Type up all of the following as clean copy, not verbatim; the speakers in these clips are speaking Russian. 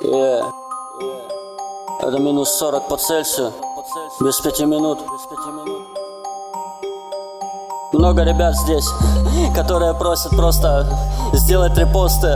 Это минус 40 по Цельсию, без 5 минут. Много ребят здесь, которые просят просто сделать репосты.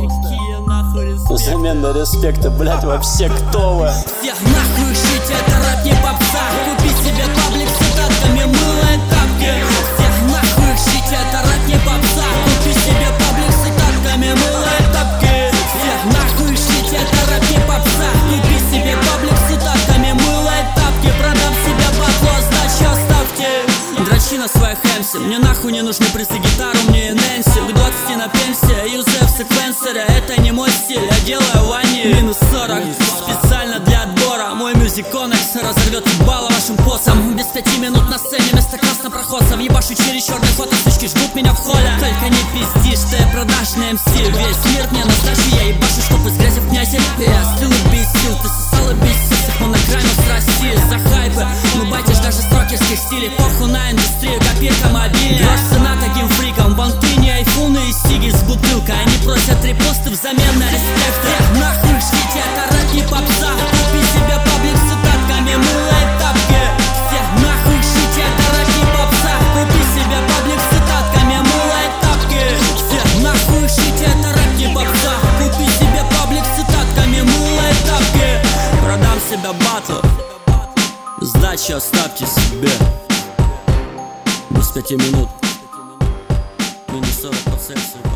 Взамен на респекта, блять, вообще кто вы? Всех нахуй ищите, это рэп не попса. Купи себе паблик с цитатками, мыло и тапки. Всех нахуй ищите, это рэп не попса. Купи себе паблик с цитатками, мыло и тапки. Всех нахуй ищите, это рэп не попса. Купи себе паблик с цитатками, мыло и тапки. Продам себе бабло, сдачу оставьте. Дрочи на своих MC, мне нахуй не нужны призы, гитару мне и Нэнси. К 20 на пенсии, юзаю в секвенсоре, это не мой стиль, я делаю ванни. Минус 40, специально для отбора. Мой Music Connex разорвет ебало вашим посом. Без 5 минут на сцене вместо краснопроходцев. Ебашу через черные фотосучки, ждут меня в холле. Только не пизди, что я продажный MC. Весь мир мне на сдачу, я ебашу, чтоб из грязи в князе. Я стыл и без сил, ты сосал и без сисек. Монограммов с России, за хайпы. Ну байтишь даже строкерских стилей. Похуй на индустрию, копейка мобильная. Грош цена таким фрикам, банки не айфоны и сиги с бутылкой. Они просят репосты взамен на респект. Всех нахуй ищите, это рэп не попса. Купи себе паблик с цитатками, мыло и тапки. Всех нахуй ищите, это рэп не попса. Купи себе паблик с цитатками, мыло и тапки. Всех нахуй ищите, это рэп не попса. Купи себе паблик с цитатками, мыло и тапки. Продам себя батлу, сдачу оставьте себе. Без 5 минут, минус 40 по Цельсию.